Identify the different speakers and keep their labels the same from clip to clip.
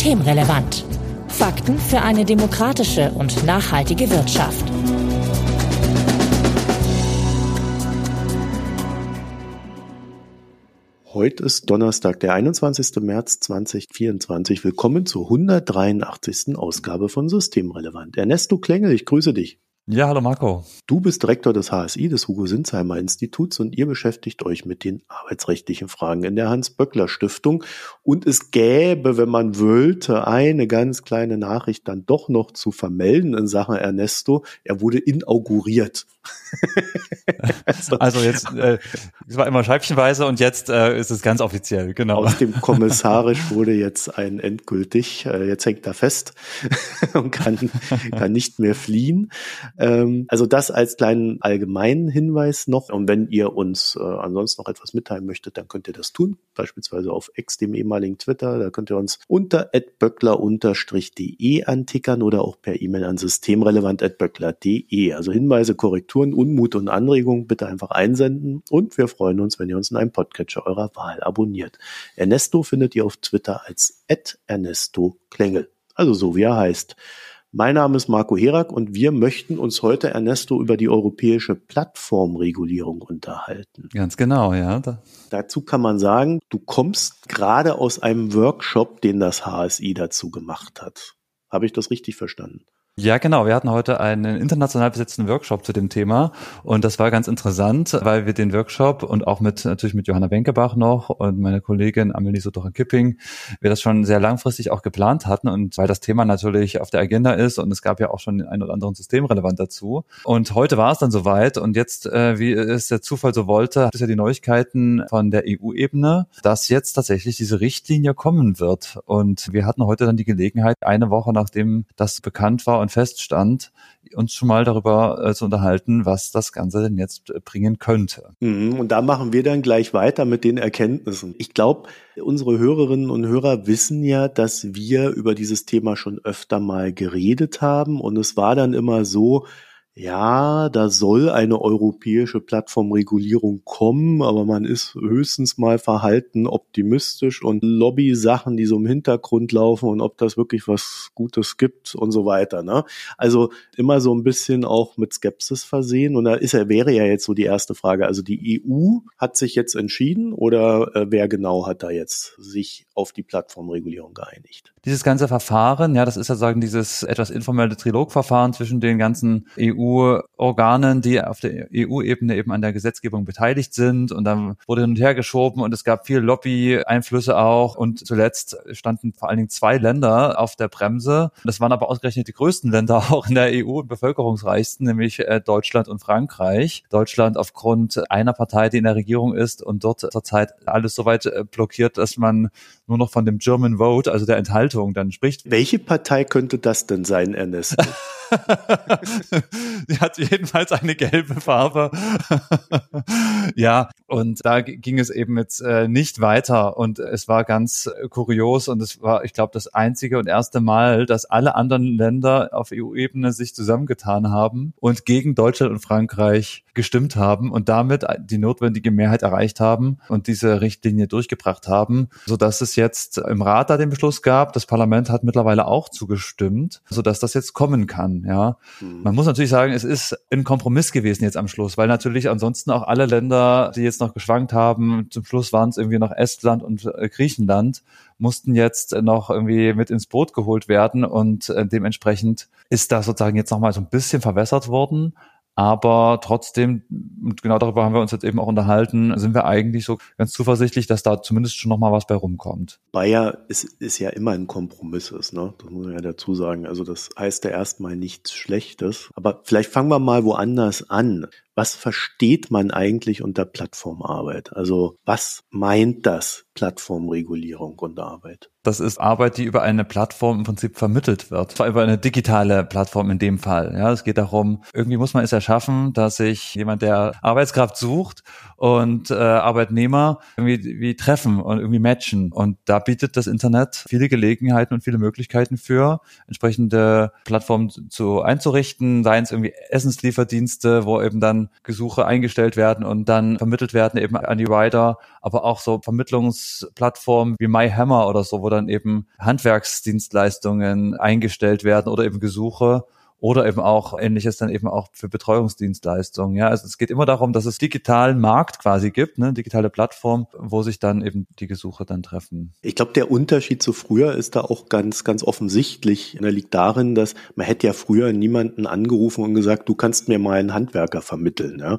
Speaker 1: Systemrelevant. Fakten für eine demokratische und nachhaltige Wirtschaft.
Speaker 2: Heute ist Donnerstag, der 21. März 2024. Willkommen zur 183. Ausgabe von Systemrelevant. Ernesto Klengel, ich grüße dich.
Speaker 3: Ja, hallo Marco.
Speaker 2: Du bist Direktor des HSI, des Hugo-Sinsheimer-Instituts, und ihr beschäftigt euch mit den arbeitsrechtlichen Fragen in der Hans-Böckler-Stiftung. Und es gäbe, wenn man wollte, eine ganz kleine Nachricht dann doch noch zu vermelden in Sachen Ernesto. Er wurde inauguriert.
Speaker 3: Also jetzt, es war immer scheibchenweise und jetzt ist es ganz offiziell, genau.
Speaker 2: Aus dem kommissarisch wurde jetzt ein endgültig, jetzt hängt er fest und kann nicht mehr fliehen. Also das als kleinen allgemeinen Hinweis noch. Und wenn ihr uns ansonsten noch etwas mitteilen möchtet, dann könnt ihr das tun. Beispielsweise auf X, dem ehemaligen Twitter. Da könnt ihr uns unter @böckler_de antickern oder auch per E-Mail an systemrelevant@böckler.de. Also Hinweise, Korrekturen, Unmut und Anregungen bitte einfach einsenden. Und wir freuen uns, wenn ihr uns in einem Podcatcher eurer Wahl abonniert. Ernesto findet ihr auf Twitter als @Ernesto Klengel. Also so wie er heißt. Mein Name ist Marco Herak und wir möchten uns heute, Ernesto, über die europäische Plattformregulierung unterhalten.
Speaker 3: Ganz genau, ja.
Speaker 2: Dazu kann man sagen, du kommst gerade aus einem Workshop, den das HSI dazu gemacht hat. Habe ich das richtig verstanden?
Speaker 3: Ja, genau. Wir hatten heute einen international besetzten Workshop zu dem Thema und das war ganz interessant, weil wir den Workshop und auch natürlich mit Johanna Wenkebach noch und meiner Kollegin Amelie Sotocher-Kipping, wir das schon sehr langfristig auch geplant hatten und weil das Thema natürlich auf der Agenda ist und es gab ja auch schon den einen oder anderen Systemrelevant dazu. Und heute war es dann soweit und jetzt, wie es der Zufall so wollte, hat es ja die Neuigkeiten von der EU-Ebene, dass jetzt tatsächlich diese Richtlinie kommen wird. Und wir hatten heute dann die Gelegenheit, eine Woche nachdem das bekannt war und feststand, uns schon mal darüber zu unterhalten, was das Ganze denn jetzt bringen könnte.
Speaker 2: Und da machen wir dann gleich weiter mit den Erkenntnissen. Ich glaube, unsere Hörerinnen und Hörer wissen ja, dass wir über dieses Thema schon öfter mal geredet haben und es war dann immer so, ja, da soll eine europäische Plattformregulierung kommen, aber man ist höchstens mal verhalten optimistisch und Lobby-Sachen, die so im Hintergrund laufen und ob das wirklich was Gutes gibt und so weiter, ne? Also immer so ein bisschen auch mit Skepsis versehen und wäre ja jetzt so die erste Frage, also die EU hat sich jetzt entschieden oder wer genau hat da jetzt sich auf die Plattformregulierung geeinigt?
Speaker 3: Dieses ganze Verfahren, ja, das ist ja sozusagen dieses etwas informelle Trilogverfahren zwischen den ganzen EU-Organen, die auf der EU-Ebene eben an der Gesetzgebung beteiligt sind und dann wurde hin und her geschoben und es gab viel Lobby-Einflüsse auch und zuletzt standen vor allen Dingen 2 Länder auf der Bremse. Das waren aber ausgerechnet die größten Länder auch in der EU und bevölkerungsreichsten, nämlich Deutschland und Frankreich. Deutschland aufgrund einer Partei, die in der Regierung ist und dort zurzeit alles so weit blockiert, dass man nur noch von dem German Vote, also der Enthaltung dann spricht.
Speaker 2: Welche Partei könnte das denn sein, Ernesto?
Speaker 3: Sie hat jedenfalls eine gelbe Farbe. Ja, und da ging es eben jetzt nicht weiter und es war ganz kurios und es war, ich glaube, das einzige und erste Mal, dass alle anderen Länder auf EU-Ebene sich zusammengetan haben und gegen Deutschland und Frankreich gestimmt haben und damit die notwendige Mehrheit erreicht haben und diese Richtlinie durchgebracht haben, sodass es jetzt im Rat da den Beschluss gab. Das Parlament hat mittlerweile auch zugestimmt, sodass das jetzt kommen kann. Ja, man muss natürlich sagen, es ist ein Kompromiss gewesen jetzt am Schluss, weil natürlich ansonsten auch alle Länder, die jetzt noch geschwankt haben, zum Schluss waren es irgendwie noch Estland und Griechenland, mussten jetzt noch irgendwie mit ins Boot geholt werden und dementsprechend ist das sozusagen jetzt nochmal so ein bisschen verwässert worden. Aber trotzdem, und genau darüber haben wir uns jetzt eben auch unterhalten, sind wir eigentlich so ganz zuversichtlich, dass da zumindest schon nochmal was bei rumkommt.
Speaker 2: Bayer ist ja immer ein Kompromiss ist, ne? Das muss man ja dazu sagen. Also das heißt ja erstmal nichts Schlechtes. Aber vielleicht fangen wir mal woanders an. Was versteht man eigentlich unter Plattformarbeit? Also was meint das Plattformregulierung und Arbeit?
Speaker 3: Das ist Arbeit, die über eine Plattform im Prinzip vermittelt wird. Zwar über eine digitale Plattform in dem Fall. Ja, es geht darum, irgendwie muss man es erschaffen, dass sich jemand, der Arbeitskraft sucht und Arbeitnehmer irgendwie treffen und irgendwie matchen. Und da bietet das Internet viele Gelegenheiten und viele Möglichkeiten für, entsprechende Plattformen einzurichten, seien es irgendwie Essenslieferdienste, wo eben dann dann Gesuche eingestellt werden und dann vermittelt werden eben an die Rider, aber auch so Vermittlungsplattformen wie MyHammer oder so, wo dann eben Handwerksdienstleistungen eingestellt werden oder eben Gesuche. Oder eben auch Ähnliches dann eben auch für Betreuungsdienstleistungen. Ja, also es geht immer darum, dass es digitalen Markt quasi gibt, ne, digitale Plattform, wo sich dann eben die Gesuche dann treffen.
Speaker 2: Ich glaube, der Unterschied zu früher ist da auch ganz, ganz offensichtlich. Der liegt darin, dass man hätte ja früher niemanden angerufen und gesagt, du kannst mir mal einen Handwerker vermitteln. Ja?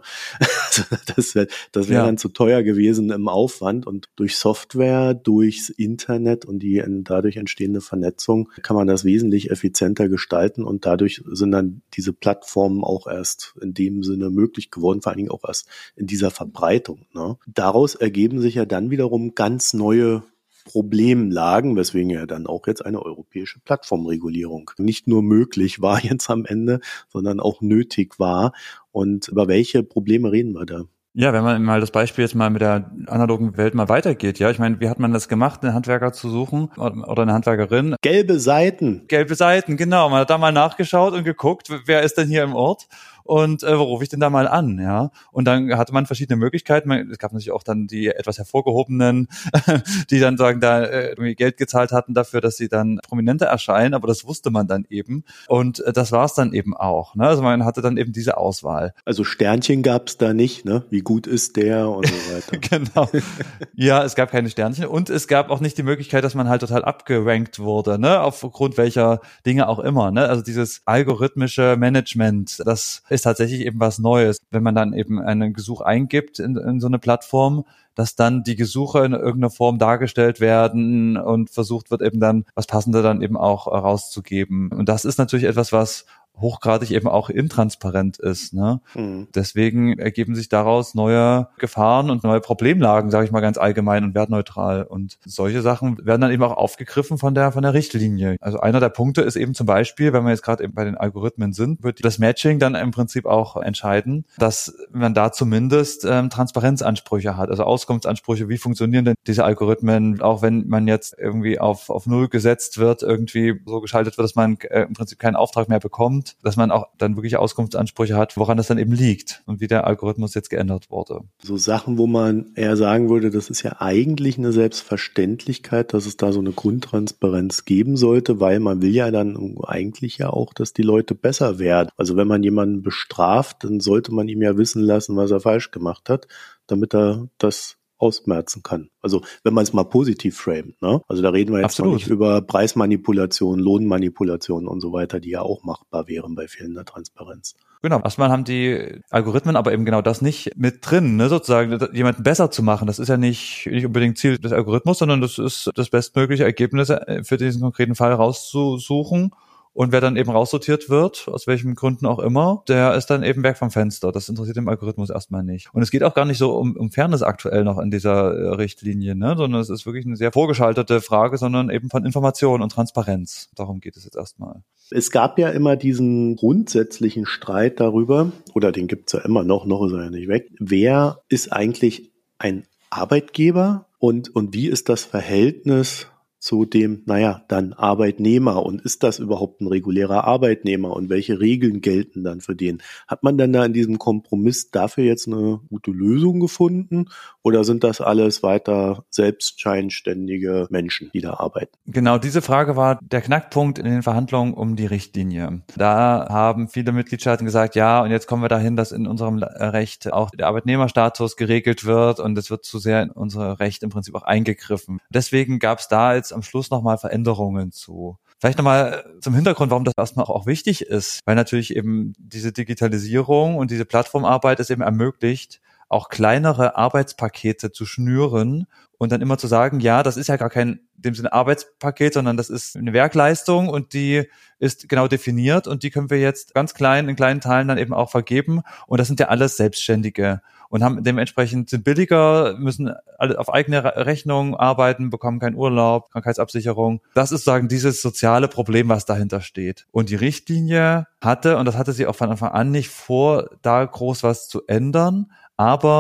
Speaker 2: Also das wäre dann zu teuer gewesen im Aufwand. Und durch Software, durchs Internet und die dadurch entstehende Vernetzung kann man das wesentlich effizienter gestalten und dadurch sind dann diese Plattformen auch erst in dem Sinne möglich geworden, vor allen Dingen auch erst in dieser Verbreitung. Ne? Daraus ergeben sich ja dann wiederum ganz neue Problemlagen, weswegen ja dann auch jetzt eine europäische Plattformregulierung nicht nur möglich war jetzt am Ende, sondern auch nötig war. Und über welche Probleme reden wir da?
Speaker 3: Ja, wenn man mal das Beispiel jetzt mal mit der analogen Welt mal weitergeht, ja, ich meine, wie hat man das gemacht, einen Handwerker zu suchen oder eine Handwerkerin?
Speaker 2: Gelbe Seiten,
Speaker 3: genau. Man hat da mal nachgeschaut und geguckt, wer ist denn hier im Ort? Und wo rufe ich denn da mal an, ja? Und dann hatte man verschiedene Möglichkeiten. Es gab natürlich auch dann die etwas hervorgehobenen, die dann sagen, da irgendwie Geld gezahlt hatten dafür, dass sie dann prominenter erscheinen, aber das wusste man dann eben. Und das war es dann eben auch, ne? Also man hatte dann eben diese Auswahl.
Speaker 2: Also Sternchen gab es da nicht, ne? Wie gut ist der und so weiter.
Speaker 3: Genau. Ja, es gab keine Sternchen und es gab auch nicht die Möglichkeit, dass man halt total abgerankt wurde, ne? Aufgrund welcher Dinge auch immer, ne? Also dieses algorithmische Management, das ist tatsächlich eben was Neues. Wenn man dann eben einen Gesuch eingibt in so eine Plattform, dass dann die Gesuche in irgendeiner Form dargestellt werden und versucht wird eben dann was Passendes dann eben auch rauszugeben. Und das ist natürlich etwas, was hochgradig eben auch intransparent ist, ne? Deswegen ergeben sich daraus neue Gefahren und neue Problemlagen, sage ich mal ganz allgemein und wertneutral. Und solche Sachen werden dann eben auch aufgegriffen von der Richtlinie. Also einer der Punkte ist eben zum Beispiel, wenn wir jetzt gerade eben bei den Algorithmen sind, wird das Matching dann im Prinzip auch entscheiden, dass man da zumindest Transparenzansprüche hat, also Auskunftsansprüche, wie funktionieren denn diese Algorithmen, auch wenn man jetzt irgendwie auf Null gesetzt wird, irgendwie so geschaltet wird, dass man im Prinzip keinen Auftrag mehr bekommt, dass man auch dann wirklich Auskunftsansprüche hat, woran das dann eben liegt und wie der Algorithmus jetzt geändert wurde.
Speaker 2: So Sachen, wo man eher sagen würde, das ist ja eigentlich eine Selbstverständlichkeit, dass es da so eine Grundtransparenz geben sollte, weil man will ja dann eigentlich ja auch, dass die Leute besser werden. Also wenn man jemanden bestraft, dann sollte man ihm ja wissen lassen, was er falsch gemacht hat, damit er das ausmerzen kann. Also wenn man es mal positiv framet, ne? Also da reden wir jetzt noch nicht über Preismanipulation, Lohnmanipulation und so weiter, die ja auch machbar wären bei fehlender Transparenz.
Speaker 3: Genau, erstmal haben die Algorithmen aber eben genau das nicht mit drin, ne, sozusagen jemanden besser zu machen. Das ist ja nicht unbedingt Ziel des Algorithmus, sondern das ist das bestmögliche Ergebnis für diesen konkreten Fall rauszusuchen. Und wer dann eben raussortiert wird, aus welchen Gründen auch immer, der ist dann eben weg vom Fenster. Das interessiert den Algorithmus erstmal nicht. Und es geht auch gar nicht so um Fairness aktuell noch in dieser Richtlinie, ne? Sondern es ist wirklich eine sehr vorgeschaltete Frage, sondern eben von Information und Transparenz. Darum geht es jetzt erstmal.
Speaker 2: Es gab ja immer diesen grundsätzlichen Streit darüber, oder den gibt's ja immer noch ist er ja nicht weg. Wer ist eigentlich ein Arbeitgeber und wie ist das Verhältnis zu dem, dann Arbeitnehmer, und ist das überhaupt ein regulärer Arbeitnehmer und welche Regeln gelten dann für den? Hat man denn da in diesem Kompromiss dafür jetzt eine gute Lösung gefunden oder sind das alles weiter selbstscheinständige Menschen, die da arbeiten?
Speaker 3: Genau, diese Frage war der Knackpunkt in den Verhandlungen um die Richtlinie. Da haben viele Mitgliedstaaten gesagt, ja, und jetzt kommen wir dahin, dass in unserem Recht auch der Arbeitnehmerstatus geregelt wird und es wird zu sehr in unser Recht im Prinzip auch eingegriffen. Deswegen gab es da jetzt am Schluss nochmal Veränderungen zu. Vielleicht nochmal zum Hintergrund, warum das erstmal auch wichtig ist, weil natürlich eben diese Digitalisierung und diese Plattformarbeit es eben ermöglicht, auch kleinere Arbeitspakete zu schnüren und dann immer zu sagen, ja, das ist ja gar kein in dem Sinne Arbeitspaket, sondern das ist eine Werkleistung und die ist genau definiert und die können wir jetzt ganz klein, in kleinen Teilen dann eben auch vergeben und das sind ja alles Selbstständige und haben dementsprechend sind billiger, müssen alle auf eigene Rechnung arbeiten, bekommen keinen Urlaub, Krankheitsabsicherung. Das ist sozusagen dieses soziale Problem, was dahinter steht. Und die Richtlinie hatte, und das hatte sie auch von Anfang an nicht vor, da groß was zu ändern, aber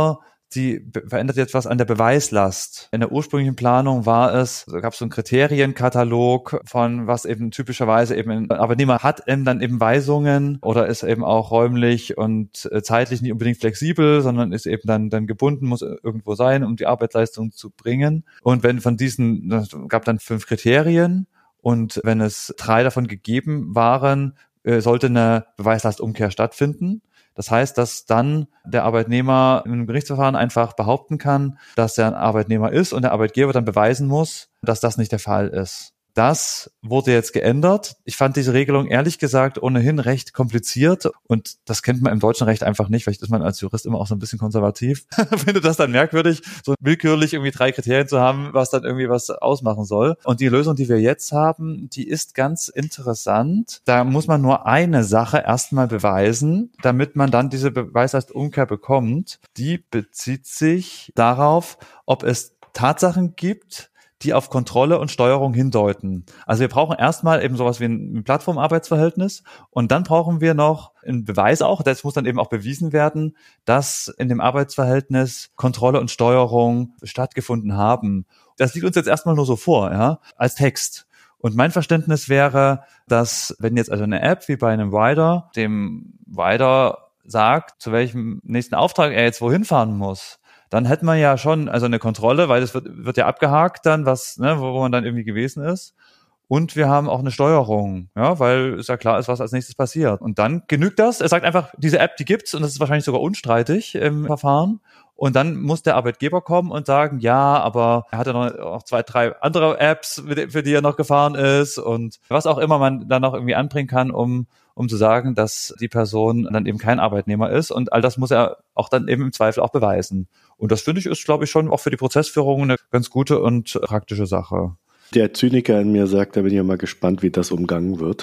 Speaker 3: die verändert jetzt was an der Beweislast. In der ursprünglichen Planung gab es so einen Kriterienkatalog von was eben typischerweise eben ein Arbeitnehmer hat dann eben Weisungen oder ist eben auch räumlich und zeitlich nicht unbedingt flexibel, sondern ist eben dann gebunden, muss irgendwo sein, um die Arbeitsleistung zu bringen. Und wenn von diesen, es gab dann 5 Kriterien und wenn es 3 davon gegeben waren, sollte eine Beweislastumkehr stattfinden. Das heißt, dass dann der Arbeitnehmer in einem Gerichtsverfahren einfach behaupten kann, dass er ein Arbeitnehmer ist und der Arbeitgeber dann beweisen muss, dass das nicht der Fall ist. Das wurde jetzt geändert. Ich fand diese Regelung ehrlich gesagt ohnehin recht kompliziert und das kennt man im deutschen Recht einfach nicht. Vielleicht ist man als Jurist immer auch so ein bisschen konservativ. Finde das dann merkwürdig, so willkürlich irgendwie 3 Kriterien zu haben, was dann irgendwie was ausmachen soll. Und die Lösung, die wir jetzt haben, die ist ganz interessant. Da muss man nur eine Sache erstmal beweisen, damit man dann diese Beweislastumkehr bekommt. Die bezieht sich darauf, ob es Tatsachen gibt, die auf Kontrolle und Steuerung hindeuten. Also wir brauchen erstmal eben sowas wie ein Plattformarbeitsverhältnis und dann brauchen wir noch einen Beweis auch, das muss dann eben auch bewiesen werden, dass in dem Arbeitsverhältnis Kontrolle und Steuerung stattgefunden haben. Das liegt uns jetzt erstmal nur so vor, ja, als Text. Und mein Verständnis wäre, dass wenn jetzt also eine App wie bei einem Rider dem Rider sagt, zu welchem nächsten Auftrag er jetzt wohin fahren muss, dann hätten wir ja schon also eine Kontrolle, weil es wird ja abgehakt dann, was wo man dann irgendwie gewesen ist. Und wir haben auch eine Steuerung, ja, weil es ja klar ist, was als nächstes passiert. Und dann genügt das. Er sagt einfach, diese App, die gibt's und das ist wahrscheinlich sogar unstreitig im Verfahren. Und dann muss der Arbeitgeber kommen und sagen, ja, aber er hat ja noch 2, 3 andere Apps, für die er noch gefahren ist und was auch immer man dann noch irgendwie anbringen kann, um zu sagen, dass die Person dann eben kein Arbeitnehmer ist. Und all das muss er auch dann eben im Zweifel auch beweisen. Und das finde ich ist, glaube ich, schon auch für die Prozessführung eine ganz gute und praktische Sache.
Speaker 2: Der Zyniker in mir sagt, da bin ich ja mal gespannt, wie das umgangen wird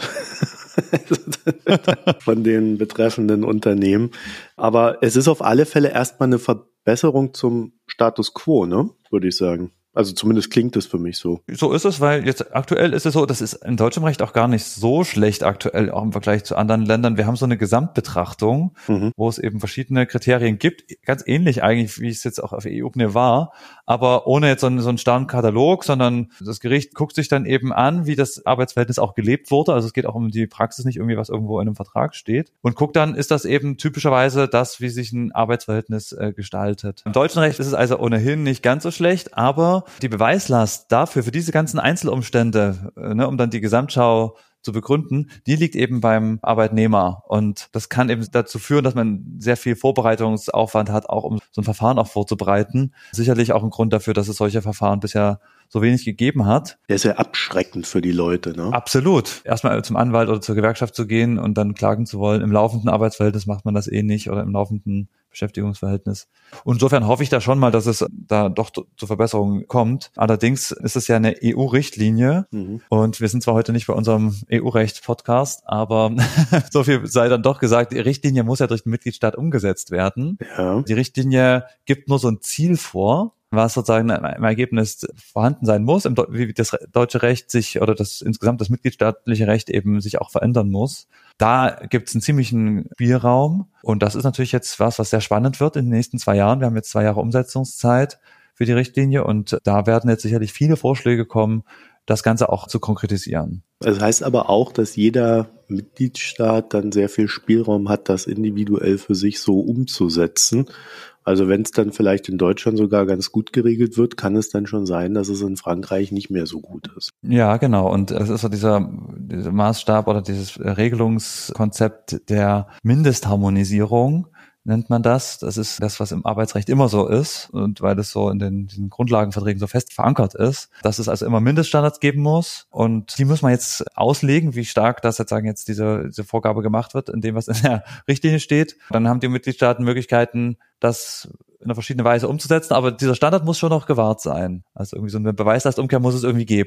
Speaker 2: von den betreffenden Unternehmen. Aber es ist auf alle Fälle erstmal eine Verbesserung zum Status quo, ne? Würde ich sagen. Also zumindest klingt es für mich so.
Speaker 3: So ist es, weil jetzt aktuell ist es so, das ist in deutschem Recht auch gar nicht so schlecht aktuell, auch im Vergleich zu anderen Ländern. Wir haben so eine Gesamtbetrachtung, wo es eben verschiedene Kriterien gibt, ganz ähnlich eigentlich, wie es jetzt auch auf EU-Ebene war, aber ohne jetzt so einen starren Katalog, sondern das Gericht guckt sich dann eben an, wie das Arbeitsverhältnis auch gelebt wurde. Also es geht auch um die Praxis, nicht irgendwie, was irgendwo in einem Vertrag steht. Und guckt dann, ist das eben typischerweise das, wie sich ein Arbeitsverhältnis gestaltet. Im deutschen Recht ist es also ohnehin nicht ganz so schlecht, aber die Beweislast dafür, für diese ganzen Einzelumstände, um dann die Gesamtschau zu begründen, die liegt eben beim Arbeitnehmer. Und das kann eben dazu führen, dass man sehr viel Vorbereitungsaufwand hat, auch um so ein Verfahren auch vorzubereiten. Sicherlich auch ein Grund dafür, dass es solche Verfahren bisher so wenig gegeben hat.
Speaker 2: Der ist ja abschreckend für die Leute, ne?
Speaker 3: Absolut. Erstmal zum Anwalt oder zur Gewerkschaft zu gehen und dann klagen zu wollen. Im laufenden Arbeitsverhältnis macht man das eh nicht oder im laufenden Beschäftigungsverhältnis. Und insofern hoffe ich da schon mal, dass es da doch zu Verbesserungen kommt. Allerdings ist es ja eine EU-Richtlinie und wir sind zwar heute nicht bei unserem EU-Recht-Podcast, aber so viel sei dann doch gesagt, die Richtlinie muss ja durch den Mitgliedstaat umgesetzt werden.
Speaker 2: Ja.
Speaker 3: Die Richtlinie gibt nur so ein Ziel vor, was sozusagen im Ergebnis vorhanden sein muss, wie das deutsche Recht sich oder insgesamt das mitgliedstaatliche Recht eben sich auch verändern muss. Da gibt es einen ziemlichen Spielraum und das ist natürlich jetzt was sehr spannend wird in den nächsten 2 Jahren. Wir haben jetzt 2 Jahre Umsetzungszeit für die Richtlinie und da werden jetzt sicherlich viele Vorschläge kommen, das Ganze auch zu konkretisieren.
Speaker 2: Das heißt aber auch, dass jeder Mitgliedstaat dann sehr viel Spielraum hat, das individuell für sich so umzusetzen. Also wenn es dann vielleicht in Deutschland sogar ganz gut geregelt wird, kann es dann schon sein, dass es in Frankreich nicht mehr so gut ist.
Speaker 3: Ja, genau. Und es ist so dieser Maßstab oder dieses Regelungskonzept der Mindestharmonisierung, nennt man das. Das ist das, was im Arbeitsrecht immer so ist und weil das so in diesen Grundlagenverträgen so fest verankert ist, dass es also immer Mindeststandards geben muss und die muss man jetzt auslegen, wie stark das jetzt diese Vorgabe gemacht wird, in dem, was in der Richtlinie steht. Dann haben die Mitgliedstaaten Möglichkeiten, das in einer verschiedenen Weise umzusetzen, aber dieser Standard muss schon noch gewahrt sein. Also irgendwie so eine Beweislastumkehr muss es irgendwie geben.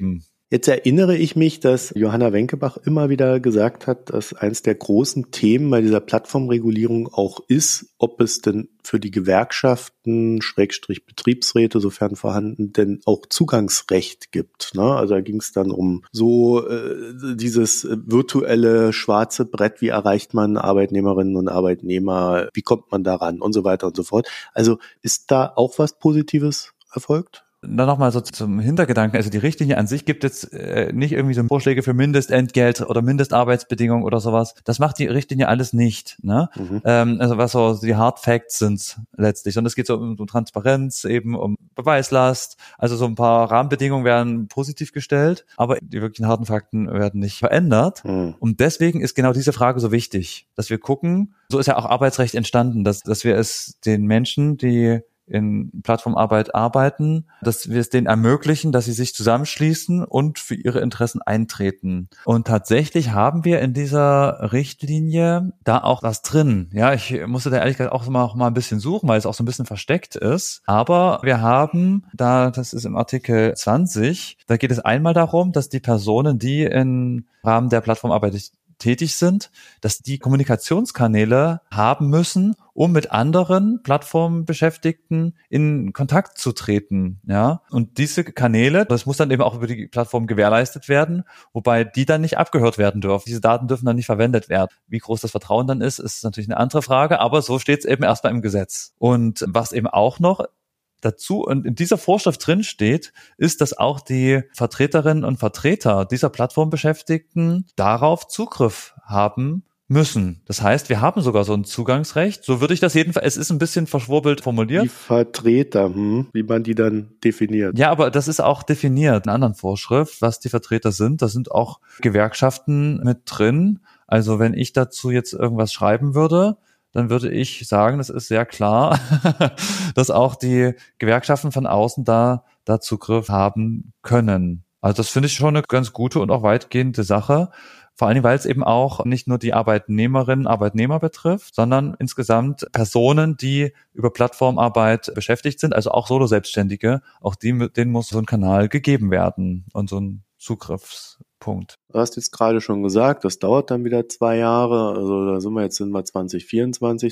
Speaker 2: Jetzt erinnere ich mich, dass Johanna Wenkebach immer wieder gesagt hat, dass eins der großen Themen bei dieser Plattformregulierung auch ist, ob es denn für die Gewerkschaften, Betriebsräte, sofern vorhanden, denn auch Zugangsrecht gibt. Ne? Also da ging es dann um so dieses virtuelle schwarze Brett, wie erreicht man Arbeitnehmerinnen und Arbeitnehmer, wie kommt man daran und so weiter und so fort. Also ist da auch was Positives erfolgt?
Speaker 3: Dann nochmal so zum Hintergedanken, also die Richtlinie an sich gibt jetzt nicht irgendwie so Vorschläge für Mindestentgelt oder Mindestarbeitsbedingungen oder sowas. Das macht die Richtlinie alles nicht. Ne? Also was so die Hard Facts sind letztlich. Und es geht so um Transparenz, eben um Beweislast. Also so ein paar Rahmenbedingungen werden positiv gestellt, aber die wirklichen harten Fakten werden nicht verändert. Und deswegen ist genau diese Frage so wichtig, dass wir gucken, so ist ja auch Arbeitsrecht entstanden, dass wir es den Menschen, die in Plattformarbeit arbeiten, dass wir es denen ermöglichen, dass sie sich zusammenschließen und für ihre Interessen eintreten. Und tatsächlich haben wir in dieser Richtlinie da auch was drin. Ja, ich musste da ehrlich gesagt auch mal ein bisschen suchen, weil es auch so ein bisschen versteckt ist. Aber wir haben da, das ist im Artikel 20, da geht es einmal darum, dass die Personen, die im Rahmen der Plattformarbeit tätig sind, dass die Kommunikationskanäle haben müssen, um mit anderen Plattformbeschäftigten in Kontakt zu treten, ja. Und diese Kanäle, das muss dann eben auch über die Plattform gewährleistet werden, wobei die dann nicht abgehört werden dürfen. Diese Daten dürfen dann nicht verwendet werden. Wie groß das Vertrauen dann ist natürlich eine andere Frage, aber so steht es eben erstmal im Gesetz. Und was eben auch noch dazu und in dieser Vorschrift drin steht, ist, dass auch die Vertreterinnen und Vertreter dieser Plattformbeschäftigten darauf Zugriff haben müssen. Das heißt, wir haben sogar so ein Zugangsrecht. So würde ich das jedenfalls, es ist ein bisschen verschwurbelt formuliert.
Speaker 2: Die Vertreter, wie man die dann definiert.
Speaker 3: Ja, aber das ist auch definiert in einer anderen Vorschrift, was die Vertreter sind. Da sind auch Gewerkschaften mit drin. Also wenn ich dazu jetzt irgendwas schreiben würde, dann würde ich sagen, das ist sehr klar, dass auch die Gewerkschaften von außen da Zugriff haben können. Also das finde ich schon eine ganz gute und auch weitgehende Sache. Vor allen Dingen, weil es eben auch nicht nur die Arbeitnehmerinnen, Arbeitnehmer betrifft, sondern insgesamt Personen, die über Plattformarbeit beschäftigt sind, also auch Solo-Selbstständige, auch denen muss so ein Kanal gegeben werden und so ein Zugriffspunkt.
Speaker 2: Du hast jetzt gerade schon gesagt, das dauert dann wieder 2 Jahre, also da sind wir 2024.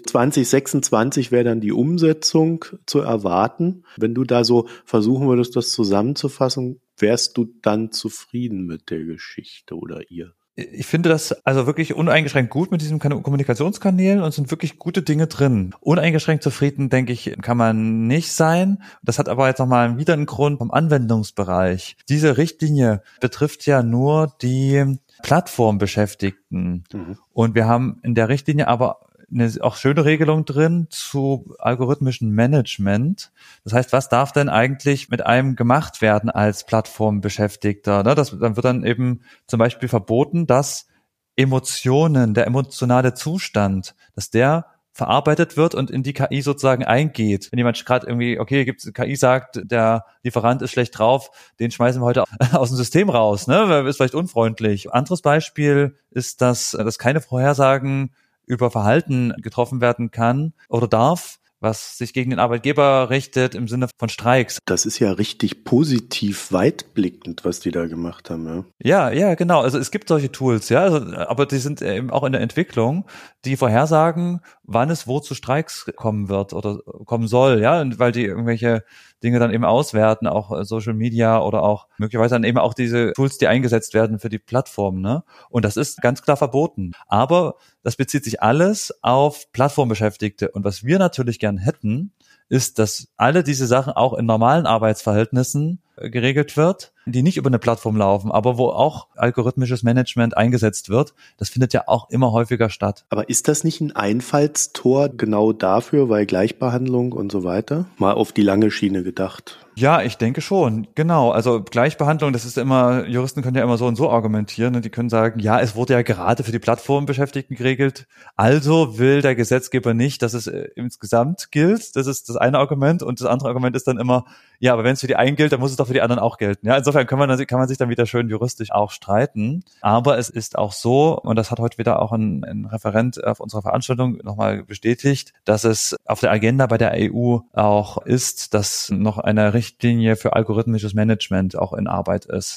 Speaker 2: 2026 wäre dann die Umsetzung zu erwarten. Wenn du da so versuchen würdest, das zusammenzufassen, wärst du dann zufrieden mit der Geschichte oder ihr?
Speaker 3: Ich finde das also wirklich uneingeschränkt gut mit diesen Kommunikationskanälen und sind wirklich gute Dinge drin. Uneingeschränkt zufrieden, denke ich, kann man nicht sein. Das hat aber jetzt nochmal wieder einen Grund vom Anwendungsbereich. Diese Richtlinie betrifft ja nur die Plattformbeschäftigten. Und wir haben in der Richtlinie aber eine auch schöne Regelung drin zu algorithmischem Management. Das heißt, was darf denn eigentlich mit einem gemacht werden als Plattformbeschäftigter? Dann wird dann eben zum Beispiel verboten, dass Emotionen, der emotionale Zustand, dass der verarbeitet wird und in die KI sozusagen eingeht. Wenn jemand gerade irgendwie, KI sagt, der Lieferant ist schlecht drauf, den schmeißen wir heute aus dem System raus, ne? Weil ist vielleicht unfreundlich. Anderes Beispiel ist, dass keine Vorhersagen über Verhalten getroffen werden kann oder darf, was sich gegen den Arbeitgeber richtet im Sinne von Streiks.
Speaker 2: Das ist ja richtig positiv weitblickend, was die da gemacht haben, ja.
Speaker 3: Ja, genau. Also es gibt solche Tools, ja, aber die sind eben auch in der Entwicklung, die vorhersagen, wann es wo zu Streiks kommen wird oder kommen soll, ja, und weil die irgendwelche Dinge dann eben auswerten, auch Social Media oder auch möglicherweise dann eben auch diese Tools, die eingesetzt werden für die Plattform, ne? Und das ist ganz klar verboten. Aber das bezieht sich alles auf Plattformbeschäftigte. Und was wir natürlich gern hätten, ist, dass alle diese Sachen auch in normalen Arbeitsverhältnissen geregelt wird, die nicht über eine Plattform laufen, aber wo auch algorithmisches Management eingesetzt wird. Das findet ja auch immer häufiger statt.
Speaker 2: Aber ist das nicht ein Einfallstor genau dafür, weil Gleichbehandlung und so weiter? Mal auf die lange Schiene gedacht.
Speaker 3: Ja, ich denke schon, genau. Also Gleichbehandlung, das ist immer, Juristen können ja immer so und so argumentieren und die können sagen, ja, es wurde ja gerade für die Plattformbeschäftigten geregelt, also will der Gesetzgeber nicht, dass es insgesamt gilt. Das ist das eine Argument und das andere Argument ist dann immer, ja, aber wenn es für die einen gilt, dann muss es doch für die anderen auch gelten. Ja, insofern kann man sich dann wieder schön juristisch auch streiten. Aber es ist auch so, und das hat heute wieder auch ein Referent auf unserer Veranstaltung nochmal bestätigt, dass es auf der Agenda bei der EU auch ist, dass noch eine Richtlinie für algorithmisches Management auch in Arbeit ist.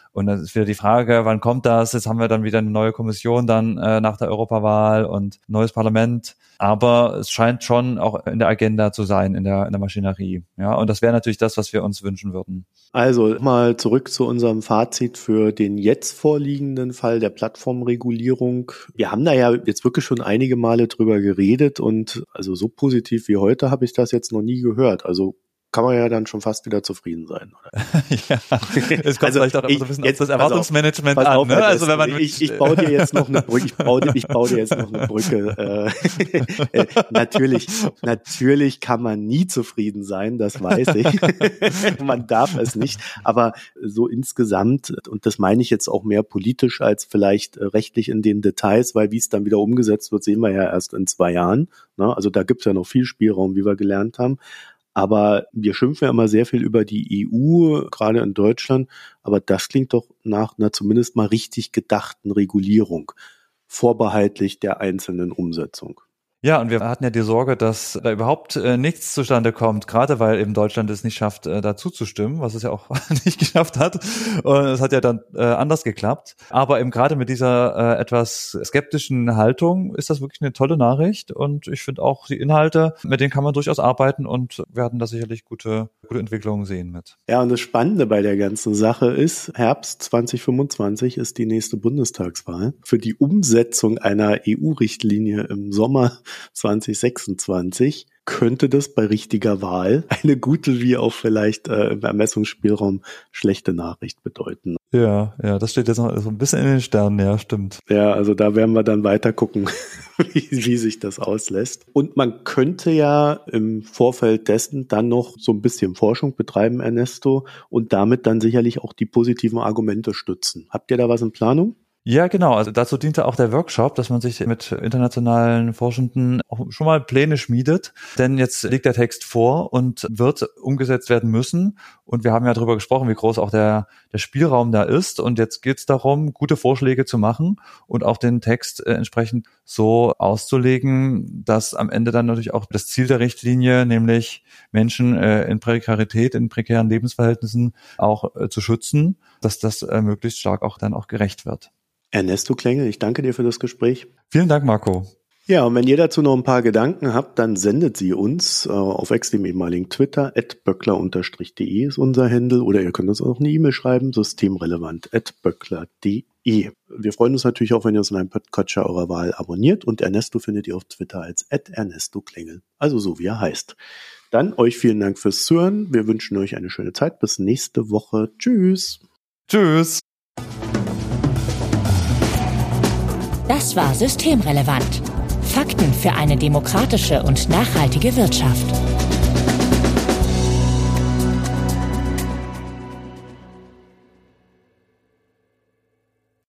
Speaker 3: Und dann ist wieder die Frage, wann kommt das? Jetzt haben wir dann wieder eine neue Kommission dann nach der Europawahl und neues Parlament. Aber es scheint schon auch in der Agenda zu sein, in der Maschinerie. Ja, und das wäre natürlich das, was wir uns wünschen würden.
Speaker 2: Also mal zurück zu unserem Fazit für den jetzt vorliegenden Fall der Plattformregulierung. Wir haben da ja jetzt wirklich schon einige Male drüber geredet und also so positiv wie heute habe ich das jetzt noch nie gehört. Also kann man ja dann schon fast wieder zufrieden sein, oder?
Speaker 3: Ja, es kommt vielleicht auch immer so ein bisschen auf das Erwartungsmanagement an, ne? Also wenn man
Speaker 2: ich baue dir jetzt noch eine Brücke, ich baue dir jetzt noch eine Brücke. Natürlich kann man nie zufrieden sein, das weiß ich. Man darf es nicht, aber so insgesamt, und das meine ich jetzt auch mehr politisch als vielleicht rechtlich in den Details, weil wie es dann wieder umgesetzt wird, sehen wir ja erst in 2 Jahren. Ne? Also da gibt es ja noch viel Spielraum, wie wir gelernt haben. Aber wir schimpfen ja immer sehr viel über die EU, gerade in Deutschland. Aber das klingt doch nach einer zumindest mal richtig gedachten Regulierung, vorbehaltlich der einzelnen Umsetzung.
Speaker 3: Ja, und wir hatten ja die Sorge, dass da überhaupt nichts zustande kommt, gerade weil eben Deutschland es nicht schafft, dazu zu stimmen, was es ja auch nicht geschafft hat. Und es hat ja dann anders geklappt. Aber eben gerade mit dieser etwas skeptischen Haltung ist das wirklich eine tolle Nachricht. Und ich finde auch die Inhalte, mit denen kann man durchaus arbeiten und wir werden da sicherlich gute Entwicklungen sehen mit.
Speaker 2: Ja, und das Spannende bei der ganzen Sache ist, Herbst 2025 ist die nächste Bundestagswahl. Für die Umsetzung einer EU-Richtlinie im Sommer 2026 könnte das bei richtiger Wahl eine gute wie auch vielleicht im Ermessungsspielraum schlechte Nachricht bedeuten.
Speaker 3: Ja, das steht jetzt noch so ein bisschen in den Sternen, ja, stimmt.
Speaker 2: Ja, also da werden wir dann weiter gucken, wie sich das auslässt. Und man könnte ja im Vorfeld dessen dann noch so ein bisschen Forschung betreiben, Ernesto, und damit dann sicherlich auch die positiven Argumente stützen. Habt ihr da was in Planung?
Speaker 3: Ja, genau. Also dazu diente auch der Workshop, dass man sich mit internationalen Forschenden auch schon mal Pläne schmiedet. Denn jetzt liegt der Text vor und wird umgesetzt werden müssen. Und wir haben ja darüber gesprochen, wie groß auch der Spielraum da ist. Und jetzt geht es darum, gute Vorschläge zu machen und auch den Text entsprechend so auszulegen, dass am Ende dann natürlich auch das Ziel der Richtlinie, nämlich Menschen in Prekarität, in prekären Lebensverhältnissen auch zu schützen, dass das möglichst stark auch dann auch gerecht wird.
Speaker 2: Ernesto Klengel, ich danke dir für das Gespräch.
Speaker 3: Vielen Dank, Marco.
Speaker 2: Ja, und wenn ihr dazu noch ein paar Gedanken habt, dann sendet sie uns auf X, dem ehemaligen Twitter, @böckler_de ist unser Handle, oder ihr könnt uns auch eine E-Mail schreiben, systemrelevant@böckler.de. Wir freuen uns natürlich auch, wenn ihr uns in einem Podcatcher eurer Wahl abonniert, und Ernesto findet ihr auf Twitter als @Ernesto Klengel, also so wie er heißt. Dann euch vielen Dank fürs Zuhören, wir wünschen euch eine schöne Zeit, bis nächste Woche. Tschüss.
Speaker 3: Tschüss.
Speaker 1: Das war Systemrelevant. Fakten für eine demokratische und nachhaltige Wirtschaft.